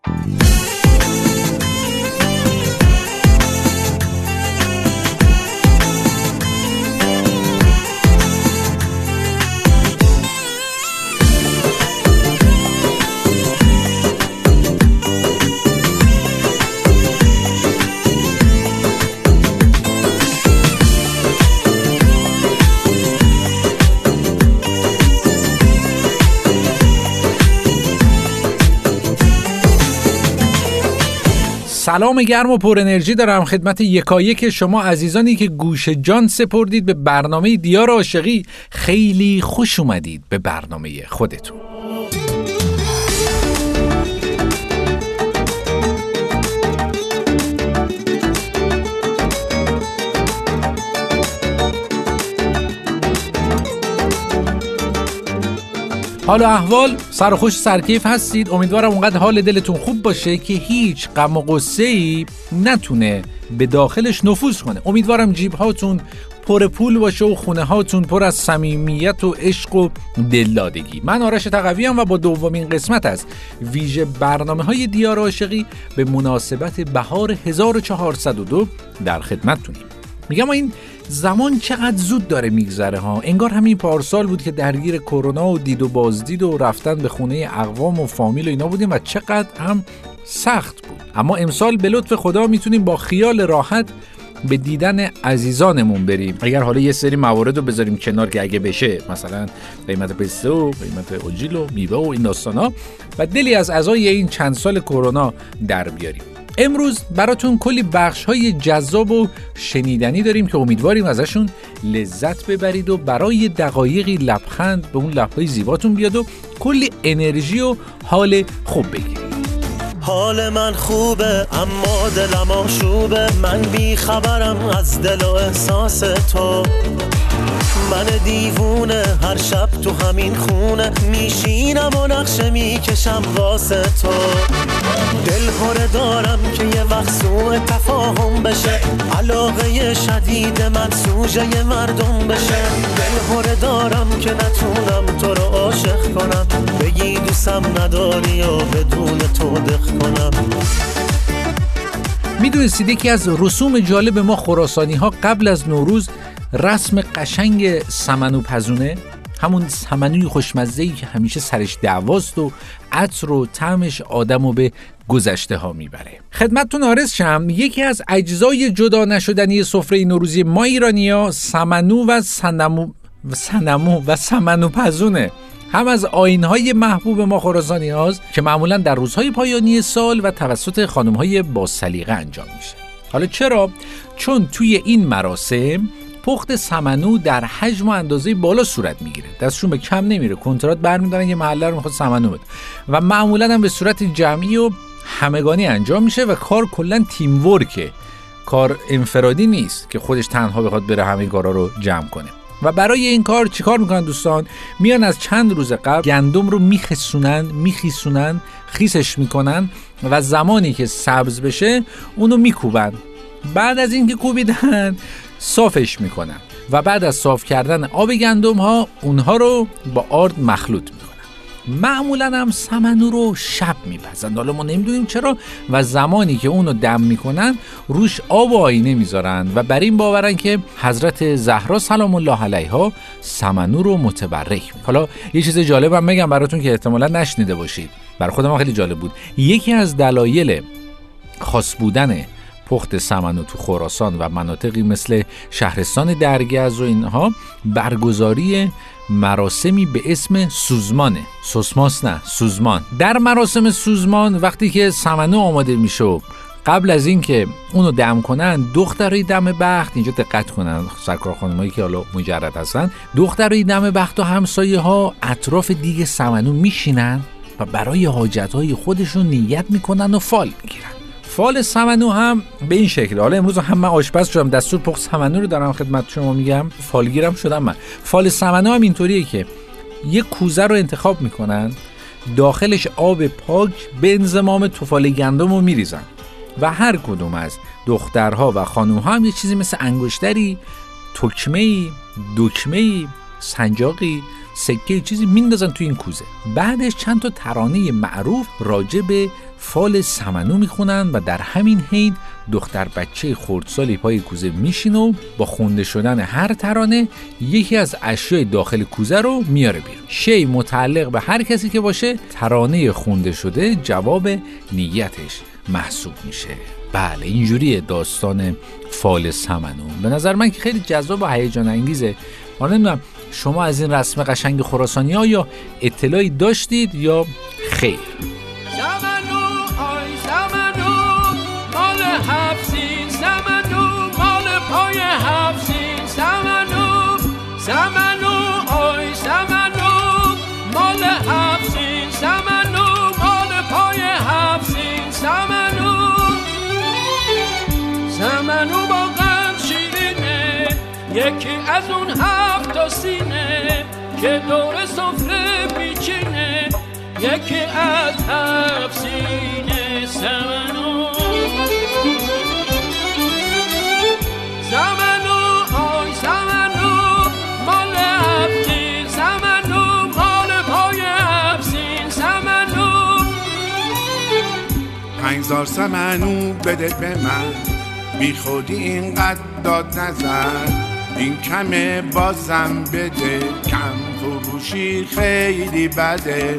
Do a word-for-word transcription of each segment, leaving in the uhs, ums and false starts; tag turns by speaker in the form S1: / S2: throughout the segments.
S1: سلام گرم و پر انرژی دارم خدمت یکایک شما عزیزانی که گوش جان سپردید به برنامه دیار عاشقی. خیلی خوش اومدید به برنامه خودتون. حال و احوال سر و خوش سرکیف هستید؟ امیدوارم اونقدر حال دلتون خوب باشه که هیچ غم و غصه‌ای نتونه به داخلش نفوذ کنه. امیدوارم جیب هاتون پر پول باشه و خونه هاتون پر از صمیمیت و عشق و دلدادگی. من آرش تقوی ام و با دومین قسمت از ویژه برنامه‌های دیار عاشقی به مناسبت بهار هزار و چهارصد و دو در خدمتتونیم. میگم این زمان چقدر زود داره میگذره ها. انگار همین پارسال بود که درگیر کرونا و دید و بازدید و رفتن به خونه اقوام و فامیل و اینا بودیم و چقدر هم سخت بود. اما امسال به لطف خدا میتونیم با خیال راحت به دیدن عزیزانمون بریم. اگر حالا یه سری موارد رو بذاریم کنار که اگه بشه، مثلا قیمت پسته و قیمت اوجیل و میوه و این داستانا، و دلی از عزای این چند سال کرونا در بیاریم. امروز براتون کلی بخش‌های جذاب و شنیدنی داریم که امیدواریم ازشون لذت ببرید و برای دقایقی لبخند به اون لب‌های زیباتون بیاد و کلی انرژی و حال خوب بگیرید.
S2: حال من خوبه اما دلم آشوبه، من بی خبرم از دل و احساس تو، من دیوونه هر شب تو همین خونه میشینم و نقشه میکشم واسه تو، دل هره دارم که یه وقت سوء تفاهم بشه، علاقه شدید من سوژه مردم بشه، دل هره دارم که نتونم تو رو عاشق کنم، بگی دوستم نداری و بدون تو دق کنم.
S1: میدونستید یکی از رسوم جالب ما خراسانی ها قبل از نوروز رسم قشنگ سمنو پزونه، همون سمنوی خوشمزه‌ای که همیشه سرش دعواست و عطر و طعمش آدمو به گذشته ها میبره. خدمتتون عرض شم یکی از اجزای جدا نشدنی سفره نوروزی ما ایرانی‌ها سمنو و سنمو و سنمو و سمنو پزونه. هم از آیین‌های محبوب ما خراسانی هاست که معمولاً در روزهای پایانی سال و توسط خانم‌های با سلیقه انجام میشه. حالا چرا؟ چون توی این مراسم پخت سمنو در حجم و اندازه بالا صورت میگیره، دستشون به کم نمیره، کنترات برمیدارن یه محله رو میخواد سمنو بده و معمولا هم به صورت جمعی و همگانی انجام میشه و کار کلا تیم ورکه، کار انفرادی نیست که خودش تنها بخواد بره همه کارا رو جمع کنه. و برای این کار چیکار میکنن دوستان؟ میان از چند روز قبل گندم رو میخسونن میخیسونن خیسش میکنن و زمانی که سبز بشه اونو میکوبن. بعد از اینکه کوبیدن صافش میکنن و بعد از صاف کردن آب گندم ها اونها رو با آرد مخلوط میکنن. معمولا هم سمنو رو شب میپزن، حالا ما نمیدونیم چرا، و زمانی که اونو دم میکنن روش آب و آینه میذارن و بر این باورن که حضرت زهرا سلام الله علیها سمنو رو متبرک میکنن. حالا یه چیز جالبم میگم براتون که احتمالا نشنیده باشید، برای خودم خیلی جالب بود. یکی از دلایل خاص بودن پخت سمنو تو خراسان و مناطقی مثل شهرستان درگز و اینها برگزاری مراسمی به اسم سوزمانه. سوسماس نه، سوزمان. در مراسم سوزمان وقتی که سمنو آماده میشه، قبل از این که اونو دم کنن، دخترای دم بخت، اینجا دقت کنن سرکار خانمایی که حالا مجرد هستن، دخترای دم بخت و همسایه ها اطراف دیگ سمنو میشینن و برای حاجتهای خودشون نیت میکنن و فال میگیرن. فال سمنو هم به این شکل، حالا امروز هم من آشپز شدم، دستور پخت سمنو رو دارم خدمت شما میگم، فالگیرم شدم من. فال سمنو هم اینطوریه که یک کوزه رو انتخاب میکنن، داخلش آب پاک به انضمام توفال گندم رو میریزن و هر کدوم از دخترها و خانومها هم یه چیزی مثل انگشتری، تکمه‌ای، دکمه‌ای، سنجاقی، سکه چیزی میندازن تو این کوزه. بعدش چند تا ترانه معروف راجع به فال سمنو میخونن و در همین حین دختر بچه خردسالی پای کوزه میشینه و با خونده شدن هر ترانه یکی از اشیاء داخل کوزه رو میاره بیرون. شی متعلق به هر کسی که باشه ترانه خونده شده جواب نیتش محسوب میشه. بله اینجوریه داستان فال سمنو. به نظر من که خیلی جذاب و هیجان انگیزه. حالا نمیدونم شما از این رسم قشنگ خراسانی ها یا اطلاعی داشتید یا خیر؟
S3: سمنو آی سمنو مال حفظین، سمنو مال پای حفظین، سمنو سمنو آی سمنو مال حفظین، سمنو مال پای حفظین، سمنو سمنو با قند شیرینه یکی از اون هفت تا سینه که دور سفره بیچینه یکی از هفت سینه. سمنو سمنو آی سمنو مال هفتین، سمنو مال پای هفتین، سمنو
S4: پنجزار سمنو بده به من بی خودی اینقدر داد نزن، این کمه بازم بده، کم فروشی خیلی بده.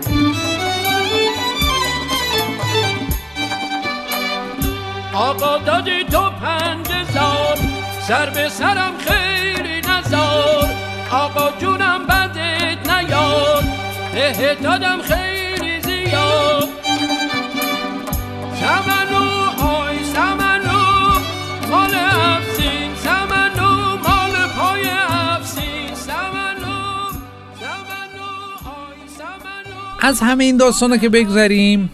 S3: آقا دادی تو پنج هزار سر به سرم خیلی نزار، آقا جونم بدت نیاد ته دادم خیلی زیاد. سمنو آی سمنو مال افسین، سمنو مال پای افسین، سمنو سمنو آی سمنو.
S1: از همه این داستانا که بگذریم،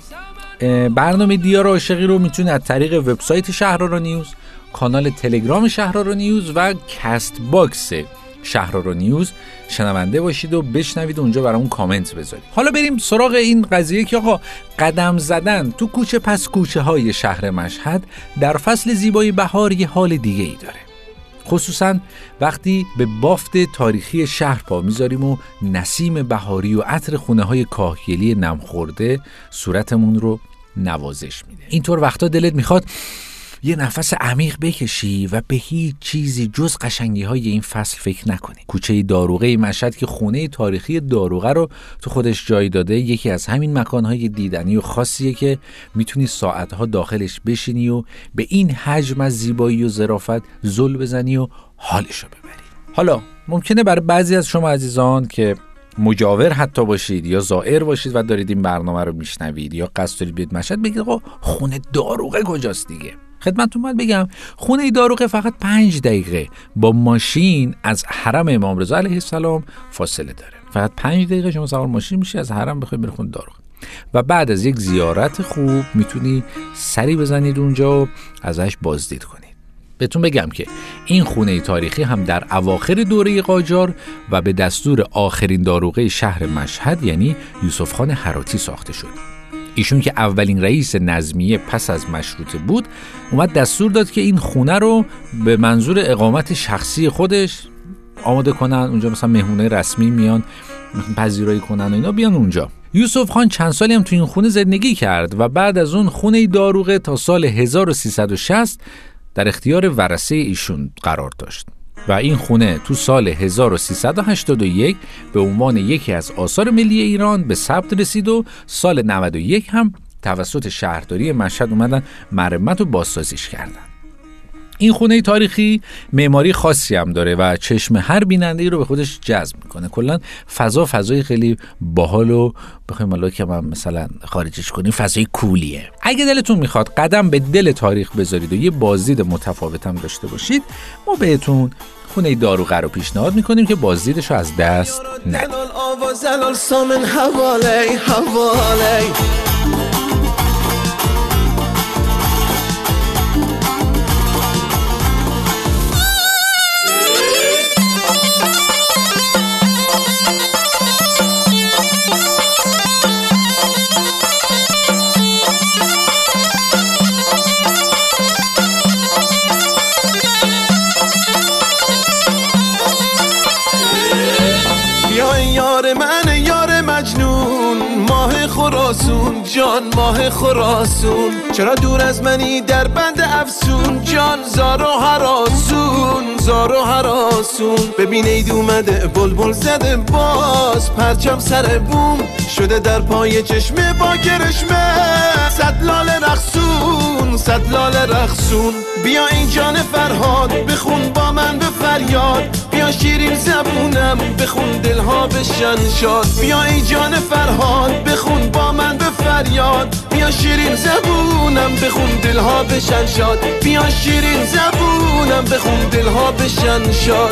S1: برنامه دیار عاشقی رو میتونید از طریق وبسایت شهرآرا نیوز، کانال تلگرام شهرآرا نیوز و کست باکس شهرآرا نیوز شنونده باشید و بشنوید، اونجا برامون کامنت بذارید. حالا بریم سراغ این قضیه که آقا قدم زدن تو کوچه پس کوچه های شهر مشهد در فصل زیبای بهار یه حال دیگه ای داره، خصوصا وقتی به بافت تاریخی شهر پا میذاریم و نسیم بهاری و عطر خونه های کاهگلی نمخورده صورتمون رو نوازش میده. اینطور وقتا دلت میخواد یه نفس عمیق بکشی و به هیچ چیزی جز قشنگی های این فصل فکر نکنی. کوچه داروغه مشهد که خونه تاریخی داروغه رو تو خودش جای داده، یکی از همین مکانهای دیدنی و خاصیه که میتونی ساعتها داخلش بشینی و به این حجم از زیبایی و ظرافت زل بزنی و حالشو ببری. حالا ممکنه برای بعضی از شما عزیزان که مجاور حتی باشید یا زائر باشید و دارید این برنامه رو میشنوید یا قصد دارید بیاید مشهد، بگید آقا خونه داروغه کجاست دیگه؟ خدمتتون باید بگم خونه داروغه فقط پنج دقیقه با ماشین از حرم امام رضا علیه السلام فاصله داره. فقط پنج دقیقه شما سوار ماشین میشی از حرم بخوای بری خونه داروغه و بعد از یک زیارت خوب میتونی سری بزنید اونجا و ازش بازدید کنید. بهتون بگم که این خونه تاریخی هم در اواخر دوره قاجار و به دستور آخرین داروغه شهر مشهد یعنی یوسف خان هراتی ساخته شد. ایشون که اولین رئیس نظمیه پس از مشروطه بود، اومد دستور داد که این خونه رو به منظور اقامت شخصی خودش آماده کنن. اونجا مثلا مهمونه رسمی میان پذیرایی کنن و اینا بیان اونجا. یوسف خان چند سالی هم تو این خونه زندگی کرد و بعد از اون خونه داروغه تا سال هزار و سیصد و شصت در اختیار ورثه ایشون قرار داشت و این خونه تو سال هزار و سیصد و هشتاد و یک به عنوان یکی از آثار ملی ایران به ثبت رسید و سال نود و یک هم توسط شهرداری مشهد اومدن مرمت و بازسازیش کردن. این خونه تاریخی معماری خاصی هم داره و چشم هر بیننده‌ای رو به خودش جذب میکنه. کلا فضا فضای خیلی باحال و بخوایم حالا که من مثلا خارجش کنیم فضای کولیه. اگه دلتون میخواد قدم به دل تاریخ بذارید و یه بازدید متفاوت هم داشته باشید، ما بهتون خونه داروغه رو پیشنهاد میکنیم که بازدیدش رو از دست ندید.
S5: آسون جان ماه خراسون، چرا دور از منی در بند افسون جان زار و هراسون زار و هراسون. ببین عید اومده بلبل زده باز پرچم سر بوم شده در پای چشمه با کرشمه، صد لاله رقصون صد لاله رقصون. بیا این جان فرهاد بخون با من به فریاد، بیا شیرین زبونم بخون دلها بشن شاد. بیا این جان فرهاد بخون با من به فریاد، بیا شیرین زبونم بخون دلها بشن شاد. بیا شیرین زبونم بخون دلها بشن شاد.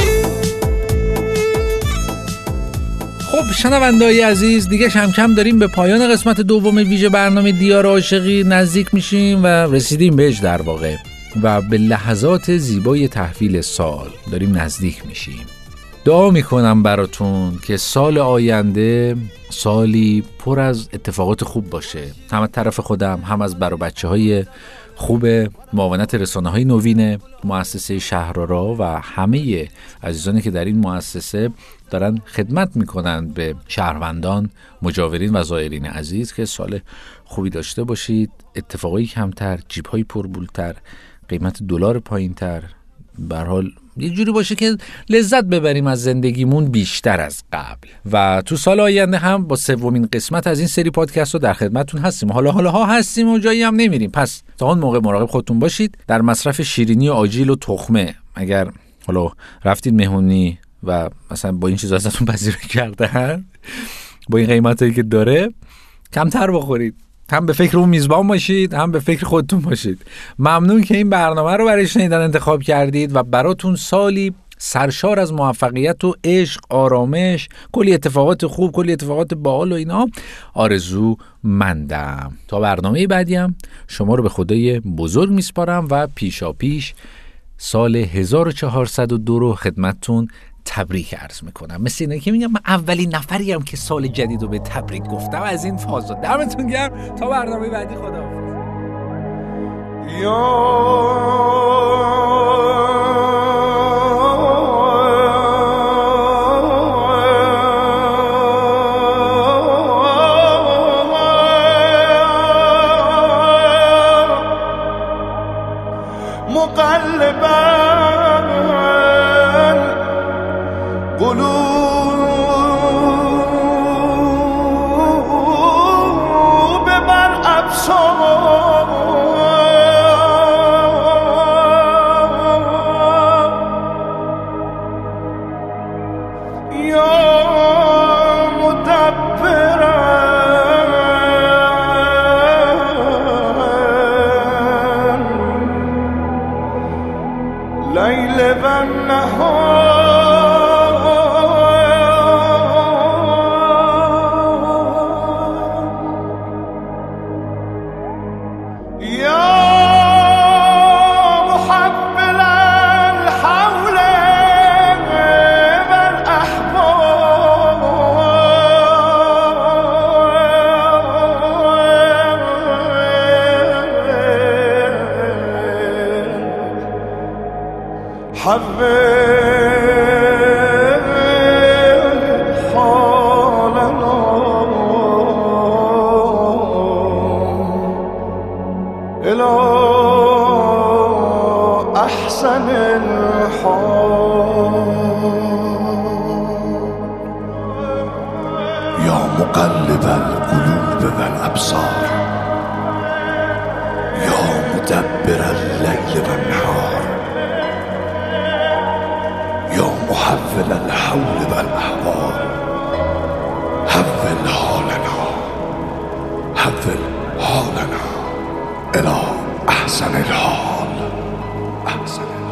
S1: خب شنونده‌های عزیز، دیگه کم کم داریم به پایان قسمت دوم ویژه برنامه دیار عاشقی نزدیک میشیم و رسیدیم بهش در واقع و به لحظات زیبای تحویل سال داریم نزدیک میشیم. دعا میکنم براتون که سال آینده سالی پر از اتفاقات خوب باشه، هم از طرف خودم هم از برای بچه های خوب معاونت رسانه های نوین مؤسسه شهرآرا و همه عزیزانی که در این مؤسسه دارن خدمت میکنن به شهروندان، مجاورین و زائرین عزیز، که سال خوبی داشته باشید، اتفاقایی کمتر، جیب‌های پربولتر، قیمت دلار پایینتر، به هر حال یه جوری باشه که لذت ببریم از زندگیمون بیشتر از قبل. و تو سال آینده هم با سومین قسمت از این سری پادکست رو در خدمتتون هستیم. حالا حالا ها هستیم و جایی هم نمیریم، پس تا اون موقع مراقب خودتون باشید. در مصرف شیرینی و آجیل و تخمه اگر حالا رفتید مهمونی و مثلا با این چیزا ازتون پذیرایی کردن، با این قیمتایی که داره، کمتر بخورید. هم به فکر اون میزبان باشید، هم به فکر خودتون باشید. ممنون که این برنامه رو برای شنیدن انتخاب کردید و براتون سالی سرشار از موفقیت و عشق، آرامش، کلی اتفاقات خوب، کلی اتفاقات باحال و اینا آرزو مندم. تا برنامه بعدی هم شما رو به خدای بزرگ میسپارم و پیشا پیش سال هزار و چهارصد و دو رو خدمتتون تبریک عرض میکنم. مثل اینه که میگم من اولین نفری هم که سال جدید رو به تبریک گفتم از این فازا. دمتون گرم، تا برنامه بعدی، خداحافظ.
S4: مقلب القلوب والأبصار يا مدبر الليل والنهار يا محول الحول والأحوال حول حالنا حول حالنا إلى أحسن الحال أحسن